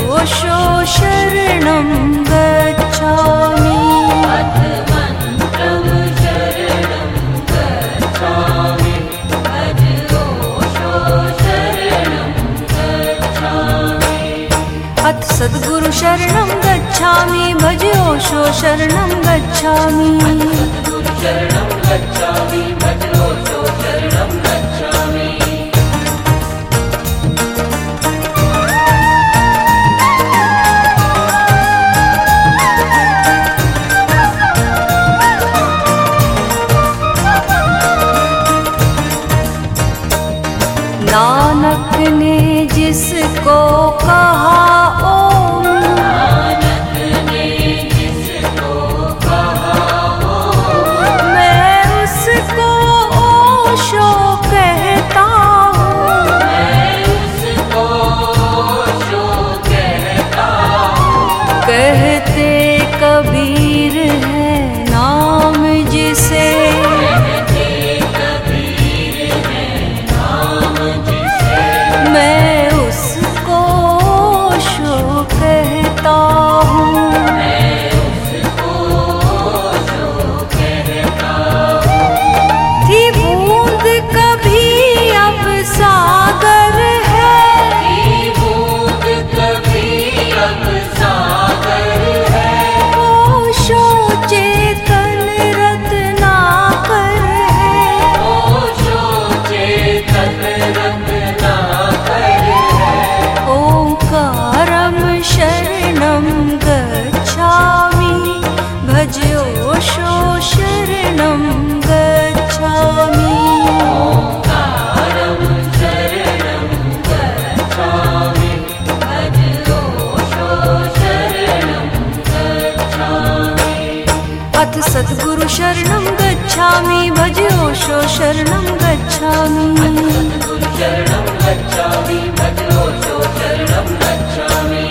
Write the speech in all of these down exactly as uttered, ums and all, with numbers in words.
ओशो शरणं गच्छामि। अथ सद्गुरु शरणं गच्छामि, भज ओशो शरणं गच्छामि। नानक ने जिसको कहा ओम, नानक ने जिसको कहा ओम, मैं उसको ओशो कहता हूँ, मैं उसको ओशो कहता हूँ। कहते कबीर है नाम जिसे, मैं उसको ओशो कहता हूँ, मैं उसको ओशो कहता हूँ। थी बूंद कभी अब सागर है, थी बूंद कभी अब सागर है। ओशो चेतन रत्नाकर है, ओशो चेतन रत्नाकर है। ओंकारं शरणं गच्छामि, भज ओशो शरणं गच्छामि। ओंकारं शरणं गच्छामि, भज ओशो शरणं गच्छामि। अथ सद्गुरु शरणं गच्छामि, भज ओशो शरणं गच्छामि। सद्गुरु शरणं गच्छामि, भज ओशो शरणं गच्छामि।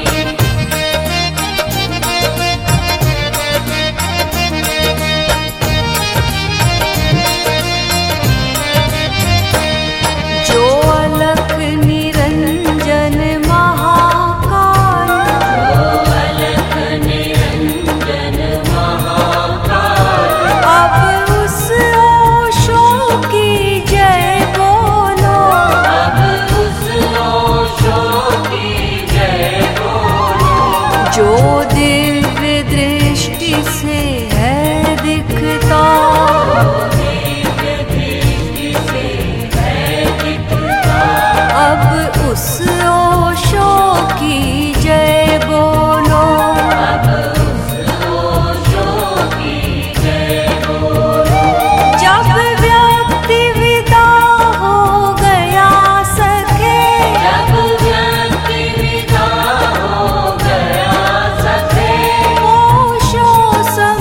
जो अलख निरंजन महाकाल, जो अलख निरंजन महाकाल। अब उस ओशो की जय बोलो, अब उस ओशो की जय बोलो। जो दिव्य दृष्टि से है दिखता, दिव्य दृष्टि से है दिखता। अब उस ओशो की जय बोलो, अब उस ओशो की जय बोलो। जब व्यक्ति विदा हो गया सखे, जब व्यक्ति विदा हो गया सखे। ओशो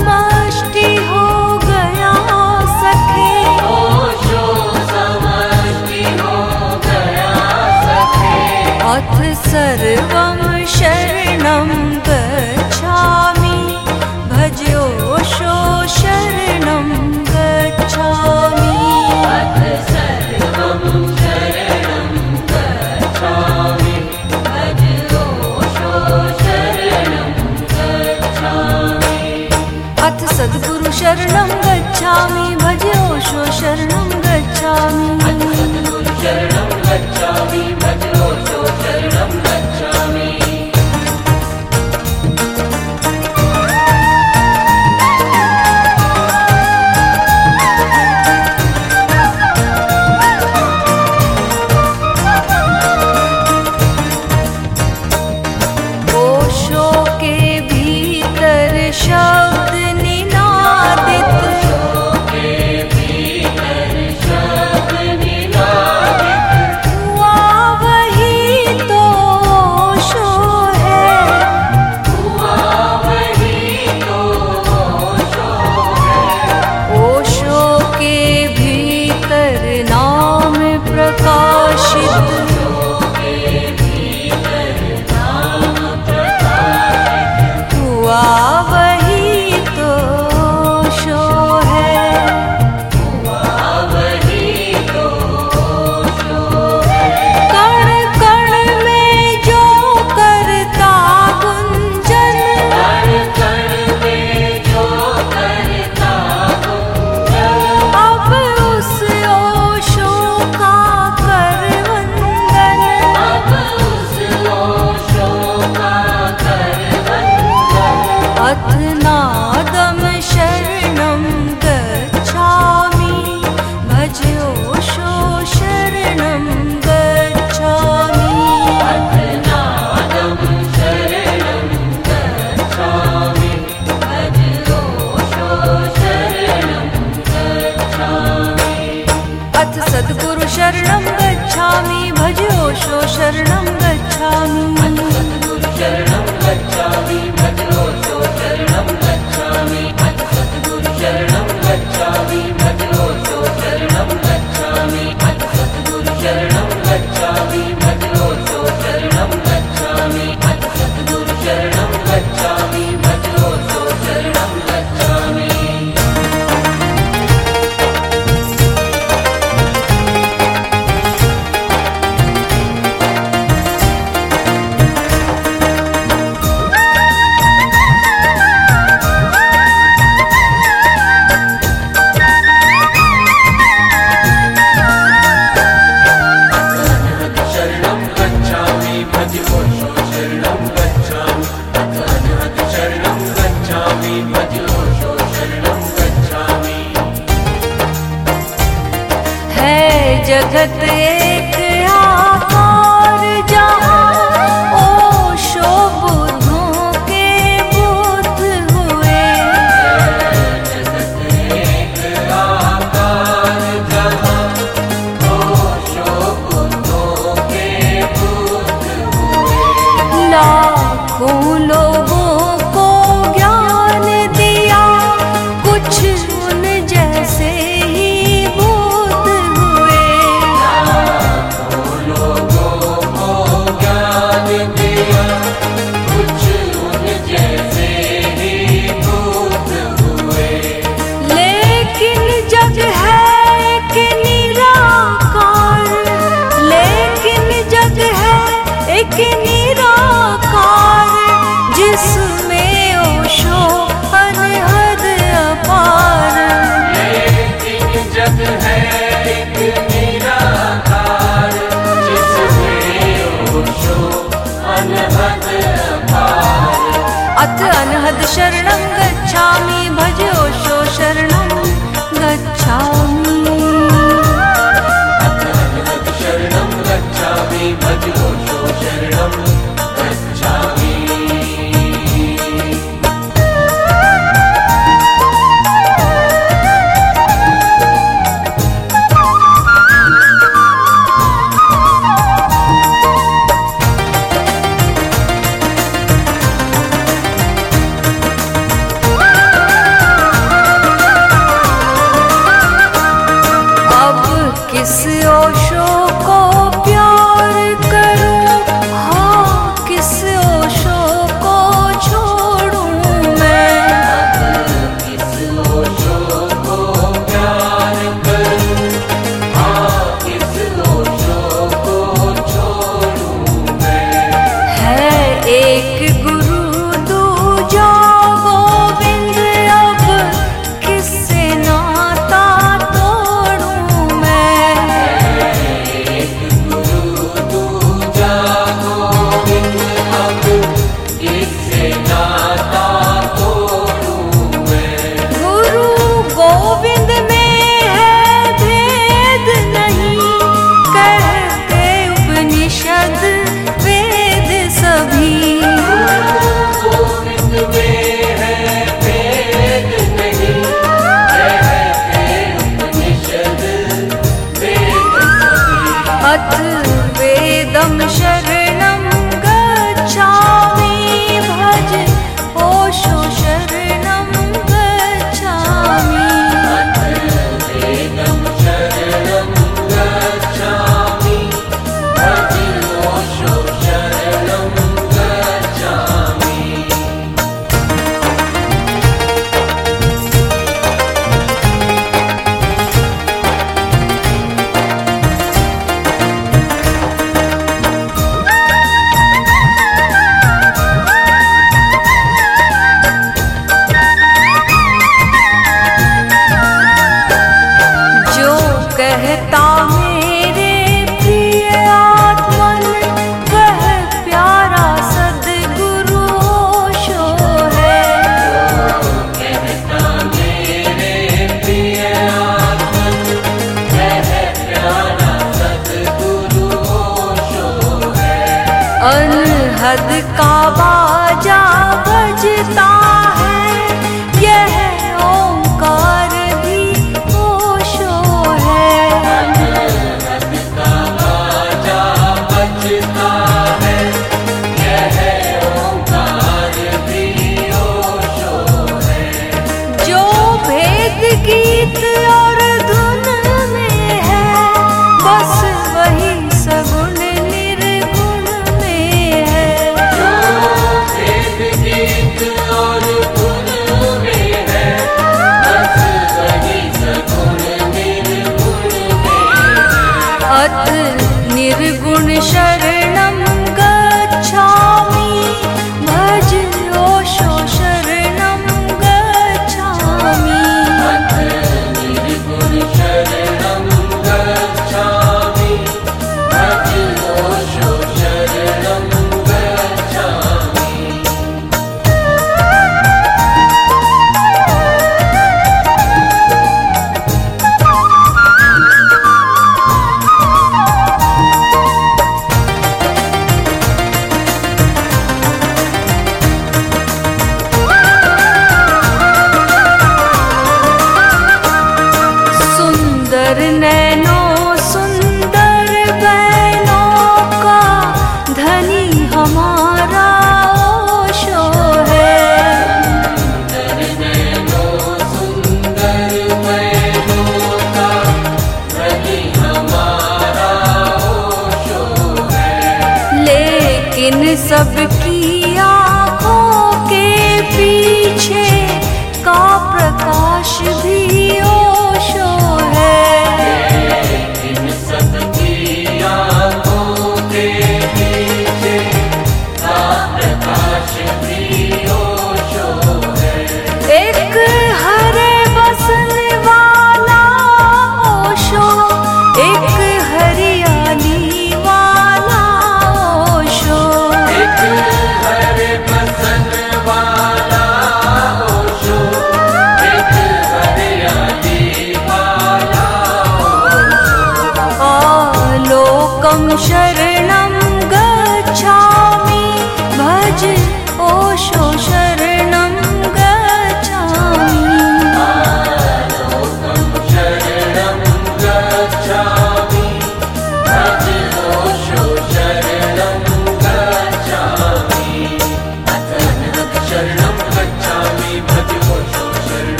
अथ नादम शरणं गच्छामि भजोषो शरणं गच्छामि अथ नादं शरणं गच्छामि भजोषो शरणं गच्छामि अथ सद्गुरु शरणं गच्छामि भजोषो शरणं गच्छामि अथ सद्गुरु शरणं गच्छामि भजोषो शरणं गच्छामि अथ सद्गुरु शरणं गच्छामि भजोषो शरणं गच्छामि अथ सद्गुरु शरणं गच्छामि भजोषो शरणं गच्छामि अथ सद्गुरु शरणं गच्छामि भजोषो शरणं गच्छामि जगत एक आकार जहाँ ओशो बुद्धों के बुद्ध हुए जगत एक आकार जहाँ ओशो बुद्धों के बुद्ध हुए लाखों लोगों को ज्ञान दिया कुछ उन जैसे निराकार जिसमें ओशो अनहद अपार लेकिन जग है एक निराकार जिसमें ओशो अनहद अपार अथ अनहद शरणं गच्छामि भजोषो शरणं गच्छामि अथ अनहद शरणं गच्छामि भजोषो शरणं गच्छामि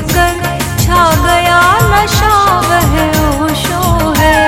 सुनकर छा गया नशा वह ओशो है।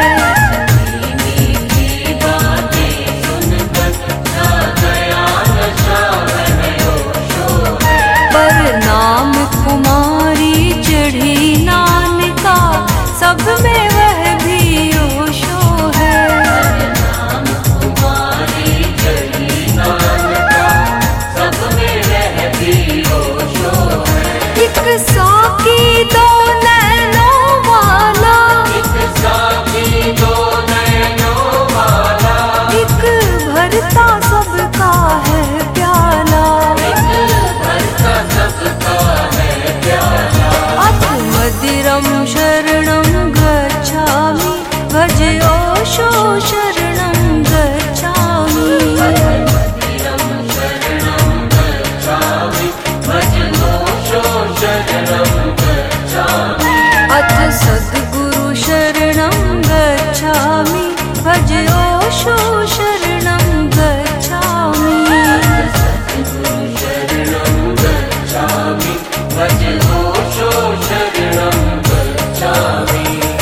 मीठी बातें सुनकर छा गया नशा वह ओशो है। पर नाम कुमारी चढ़ी नान का सब में वह भी ओशो है। नाम कुमारी चढ़ी नान का सब में वह भी ओशो है। एक साकी दो नैनों वाला, एक साकी दो नैनों वाला, एक भरता सबका है प्याला, एक भरता सबका है प्याला। अथ मदिरम शरणं गच्छामि भज ओशो शरणं गच्छामि। मदिरम शरणं गच्छामि भज ओशो शरणं गच्छामि। अथ सद्गुरु शरणं गच्छामि भज ओशो शरणं गच्छामि। सद्गुरु शरणं गच्छामि भज ओशो शरणं गच्छामि।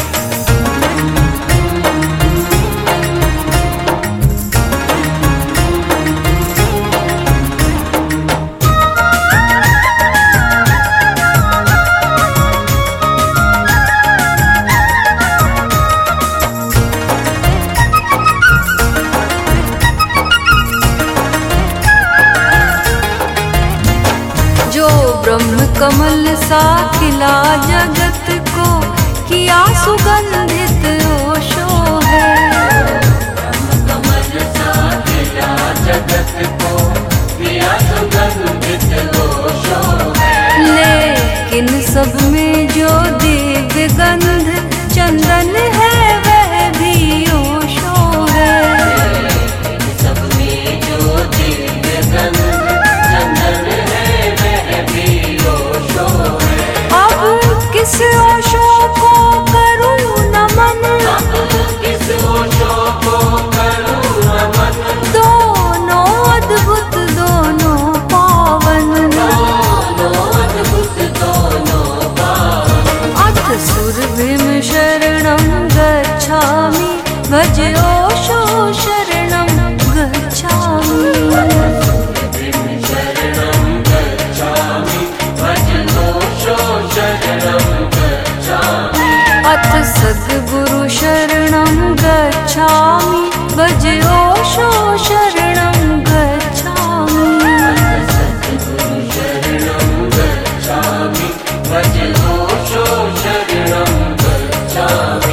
जो ब्रह्म कमल सा खिला जगत को किया सुगंधित ओशो है। ब्रह्म कमल सा खिला जगत को किया सुगंधित ओशो है। लेकिन सब में जो दिव्य गंध चंदन है वह भी ओशो है। लेकिन सब में जो दिव्य गंध चंदन है वह भी ओशो है। अब किस ओशो को करूं नमन, अब किस ओशो को करूं नमन। दोनों अद्भुत दोनों पावन, दोनों अद्भुत दोनों पावन। अथ सुरभिम शरणं गच्छामि भज ओशो शरणं गच्छामि। सुरभिम शरणं गच्छामि भज ओशो शरणं गच्छामि। अथ सद्गुरु शरणं गच्छामि भज ओशो शरणं गच्छामि। सद्गुरु शरणं गच्छामि भज ओशो शरणं गच्छामि।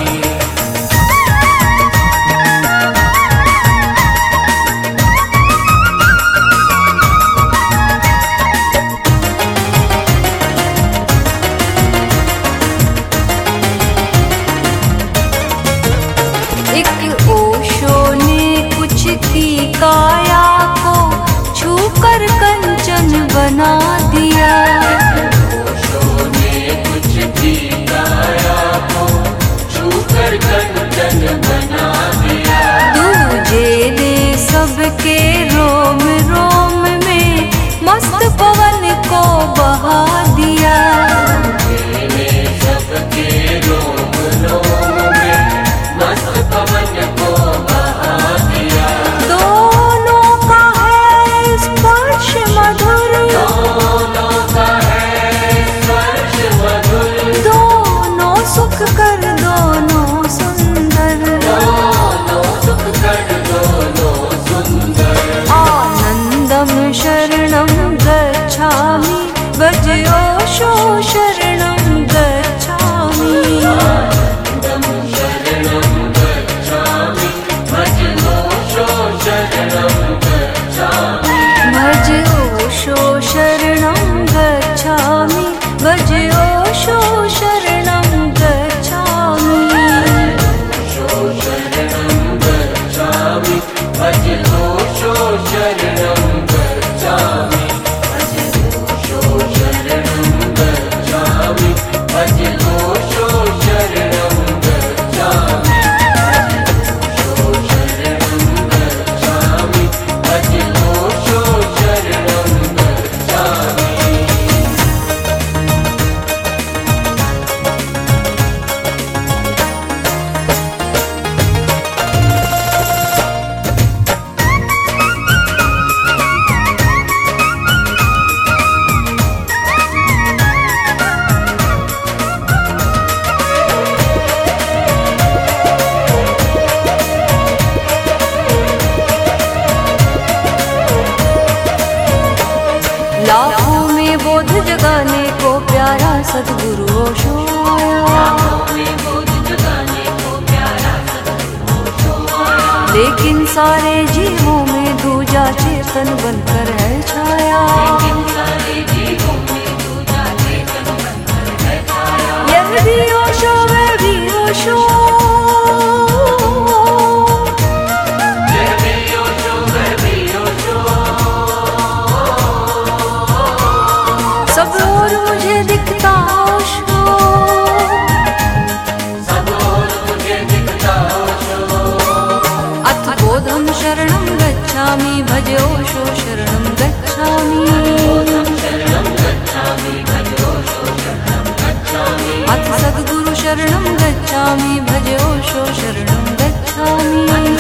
एक ओशो ने कुछ की काया को छूकर कंचन बना दिया। ओशो ने कुछ की काया को छूकर कंचन बना दिया। दूजे ने सबके रोम रोम में मस्त पवन को बहा दिया। दूजे ने सबके रोम रोम में मस्त पवन को बहा दिया। दोनों का है स्पर्श मधुर, दोनों का है स्पर्श मधुर। दोनों सुख कर दोनों सुंदर, दोनों सुख कर दोनों सुंदर। आनंदम शरणं गच्छामि भज ओशो शरणं गच्छामि। आनंदम शरणं गच्छामि भज ओशो शरणं गच्छामि। भज ओशो शरणं गच्छामि भज ओशो शरणं गच्छामि। ओशो शरणं गच्छामि भज ओशो शरणं गच्छामि। भज ओशो शरणं गच्छामि। लाखों में बोध जगाने को प्यारा सद्गुरु ओशो आया। लेकिन सारे जीवों में दूजा चेतन बनकर है छाया। यह भी ओशो वह भी ओशो, सब और मुझे दिखता ओशो, सब और मुझे दिखता ओशो। अथ बोधं शरणं गच्छामि भजे ओशो शरणं गच्छामि। अथ सद्गुरु शरणं गच्छामि भजे ओशो शरणं गच्छामि।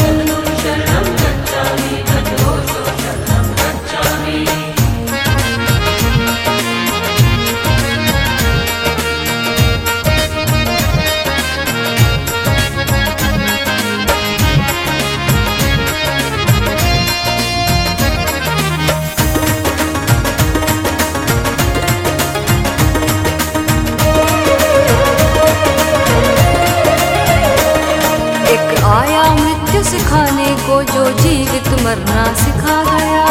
सिखाने को जो जीवित मरना सिखा गया,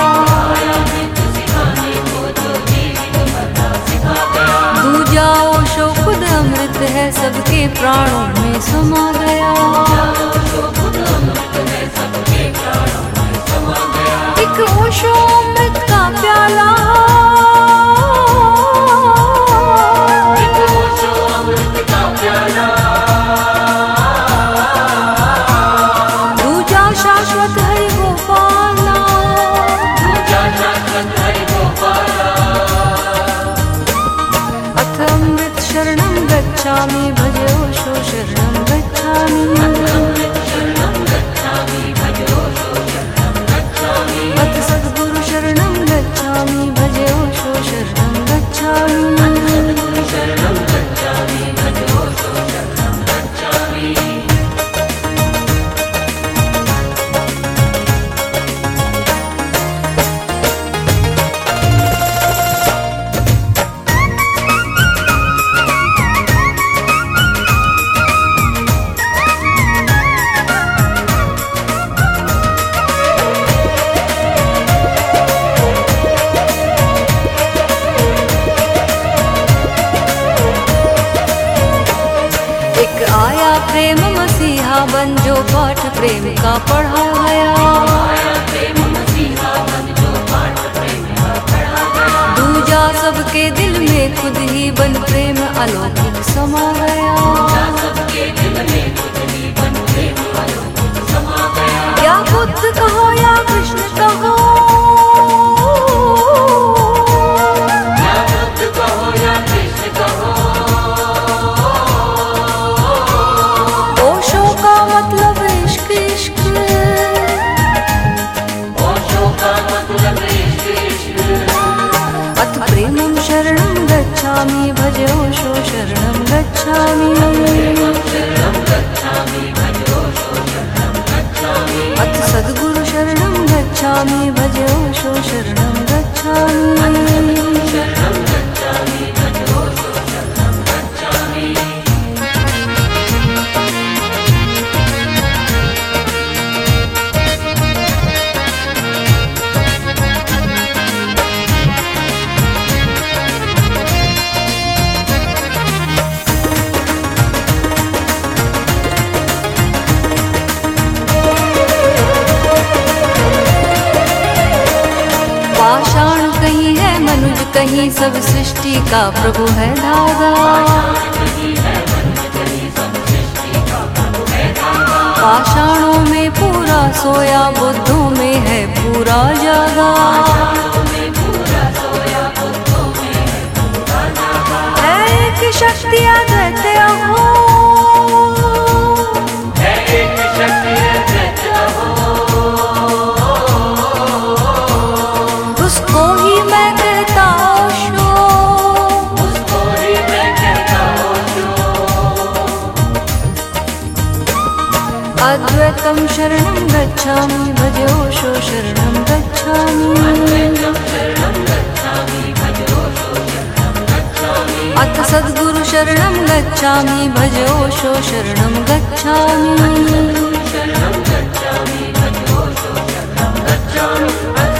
दूजा ओशो खुद अमृत है सबके प्राणों में समा गया। एक ओशो अमृत का प्याला, शाश्वत हरि गोपाला, अथ अमृत शरणं गच्छामि भजे ओशो शरणं गच्छामि। अथ सद्गुरु शरणं गच्छामि भजे ओशो शरणं गच्छामि। प्रेम मसीहा बन जो पाठ प्रेम का पढ़ा गया, दूजा सबके दिल में खुद ही बन प्रेम अलौकिक समा गया। या बुद्ध कहो या कृष्ण कहो, अथ प्रेमं शरणं गच्छामि भजे ओशो शरणं गच्छामि। अथ सद्गुरु शरणं गच्छामि भजे ओशो शरणं गच्छामि। पाषाण कहीं है मनुज कहीं सब सृष्टि का प्रभु है दादा। पाषाणों में पूरा सोया बुद्धों में है पूरा जागा। है एक शक्ति अद्वैत हो, है एक शक्ति अद्वैत हो, उसको ही मैं कहता ओशो, उसको ही मैं कहता ओशो। अद्वैतं शरणं गच्छामि भजे ओशो शरणं गच्छामि। गच्छामि भज ओशो शरणं गच्छामि। शरणं गच्छामि भज ओशो शरणं गच्छामि।